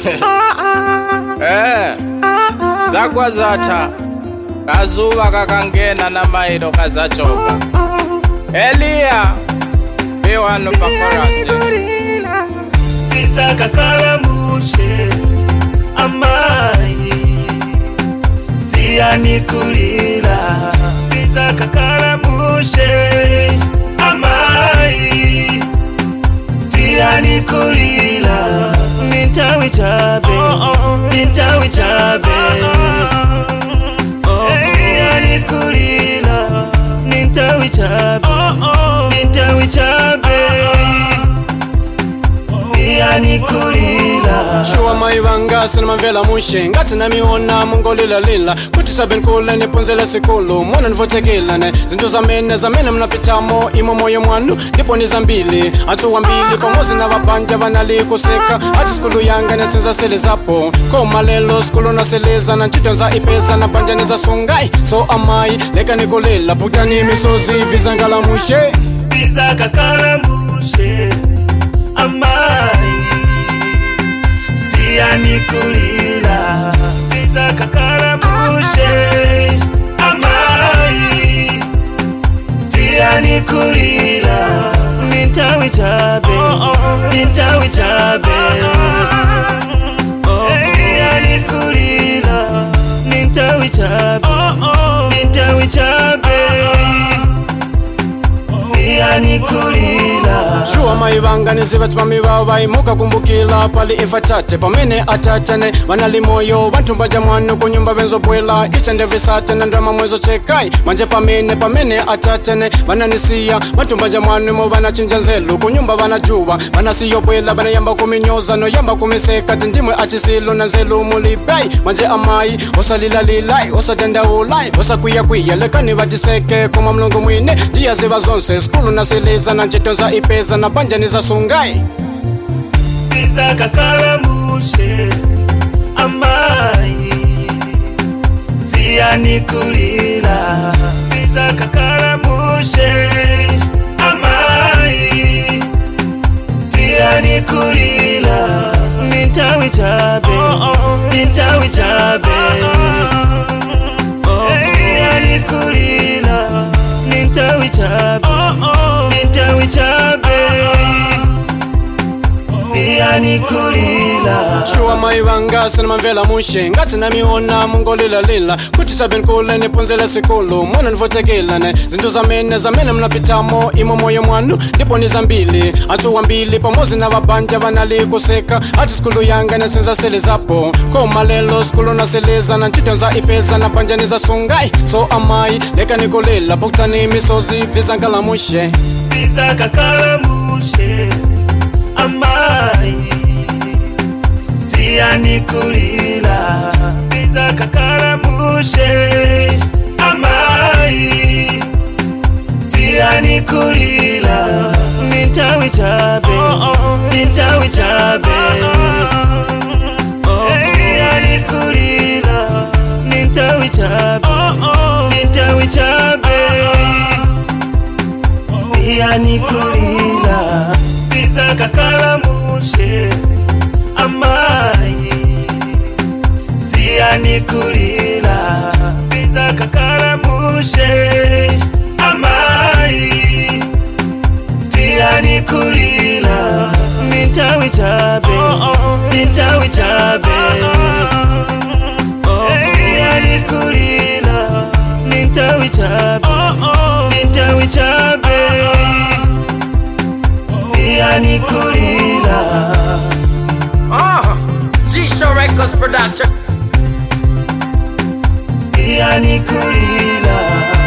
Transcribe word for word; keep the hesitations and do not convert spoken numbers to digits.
Eh, zakwa zatha kazuva kakangena namailo kazachoka Elia bewano pakorasi Biza kakala mushe amai Siani kulila Biza kakala mushe amai Siani kulila Nintawi chabe Nintawi chabe Siani kulila Nintawi chabe Nintawi chabe Siani kulila Shua maivanga sinema vela mushe Ngati na miona mungo lila lila Kuti saben kule nipunzele sikulu Mwana nivotekila ne Zintu za mene za mene mnapitamo Imo moyo mwanu Ndipo ni zambili Atu wambili Pamozi na wabanja vanali kuseka Ati skulu yanga nesenza sele zapo Koma lelo skulu na seleza Na nchito za ipesa na panja neza sungai So amai Leka nikolela Putani misozi Vizangala mushe Biza kakala mushe amai Siani kulila Biza kakala mushe amai Siani kulila Nintawi chabe Nintawi chabe Siani kulila Nintawi chabe Nintawi chabe Siani kulila Shua maivanga niziva chumami wawa Imuka kumbukila pali ifatate Pamene atatane Wanali moyo Bantumba jamwanu kunyumba venzo pwela Ichende visate Nandrama mwezo chekai Manje pamene Pamene atatane Wananisia Bantumba jamwanu Mo wana chinja nzelu Kunyumba wana juwa Wana siyo pwela Bana yamba kuminyoza No yamba kumiseka Tindimwe achisilo Na nzelu mulipei Manje amai Osa lila lilai Osa denda ulai Osa kuya kuya Lekani vatiseke Kuma mlungu mwine Dia ziva zonse Skulu na seleza Na nchito za ipeza Na panja ni za sungai Biza kakala mushe amai Siani kulila Biza kakala mushe amai Siani kulila Nintawi chabe Nintawi chabe Siani kulila Nintawi chabe Nintawi chabe Siani kulila Shua maivanga sinema vela mushe Ngati na miona mungo lila lila Kuti saben kule nipunzele sikulu Mwana nivotekila ne Zintu za mene za mene mnapitamo Imo moyo mwanu Ndipo ni zambili Atu wambili Pamozi na wabanja vanali kuseka Ati skulu yanga nesenza sele zapo Koma lelo skulu na seleza Na nchito za ipeza Na panja ni za sungai So amai Leka nikolela Pokutani misozi Vizangala mushe Biza kakala mushe amai Siani kulila Biza kakala mushe amai Siani kulila Nintawi chabe Nintawi chabe Siani kulila Nintawi chabe Nintawi chabe Siani kulila Biza kakala mushe amai Siani kulila Biza kakala mushe amai Siani kulila Nintawi chabe Nintawi chabe Siani kulila Nintawi chabe Nintawi chabe Siani kulila Ah, G-Show Records Production Siani kulila